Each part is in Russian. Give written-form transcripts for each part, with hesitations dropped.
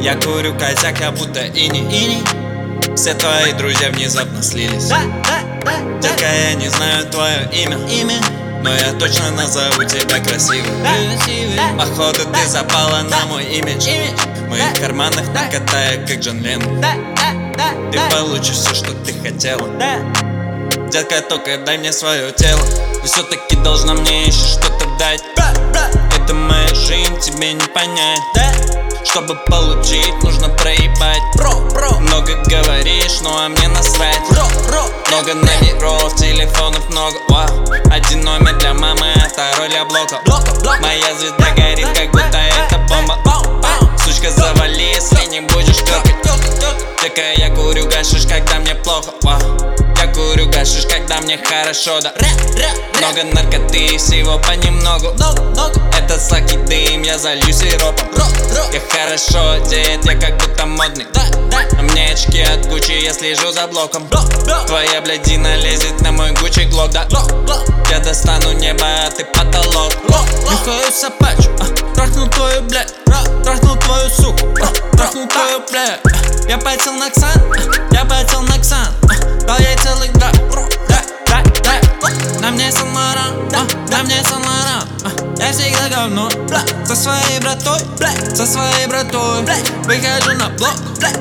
Я курю косяк, я будто иней. Все твои друзья внезапно слились. Детка, я не знаю твое имя, но я точно назову тебя красивой. Походу ты запала на мой имидж. В моих карманах накатая, как Джон Леннон. Ты получишь все, что ты хотела. Детка, только дай мне свое тело. И все-таки должна мне еще что-то дать. Это моя жизнь, тебе не понять. Чтобы получить, нужно проебать. Много говоришь, ну а мне насрать. Много номеров, телефонов много. Один номер для мамы, а второй для блока. Моя звезда горит, как будто это бомба. Сучка, завали, если не будешь тёркать. Дека, я курю гашиш, когда мне плохо. Я курю гашиш, когда мне хорошо, да. Много наркоты, всего понемногу. Это сладкий дым, я залью сиропом. Я хорошо одет, я как будто модный. А мне очки от Гуччи, я слежу за блоком. Твоя блядина лезет на мой Гуччи Глок, да. Я достану небо, а ты потолок. Нюхаю сапач, трахнул твою блядь. Трахнул твою суку, трахнул твою блядь. Я полетел на Ксан, дал ей целых да. На мне Сан-Лоран, на мне Сан-Лоран. Я всегда говно, со своей братой, выхожу на блок,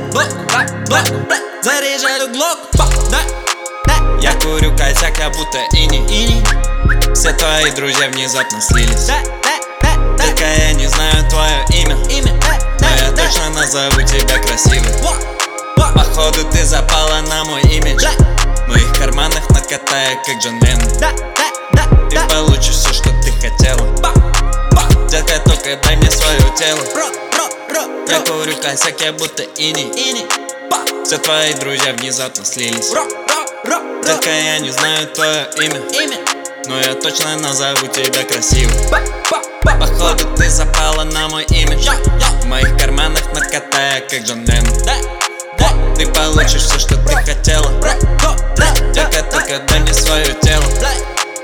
заряжаю глок, Я курю косяк, я будто иней. Все твои друзья внезапно слились. Детка, я не знаю твое имя, но я точно назову тебя красивой. Походу ты запала на мой имидж. В моих карманах накатая, как Джон Леннон. Ты получишь все, что ты хотела. Детка, только дай мне свое тело. Я курю косяк, я будто иней. Все твои друзья внезапно слились. Детка, я не знаю твое имя, но я точно назову тебя красивой. Походу ты запала на мой имидж. В моих карманах накатая, как Джон Леннон. Ты получишь все, что ты хотела. Детка, только дай мне свое тело.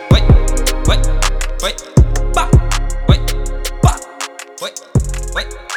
Wait.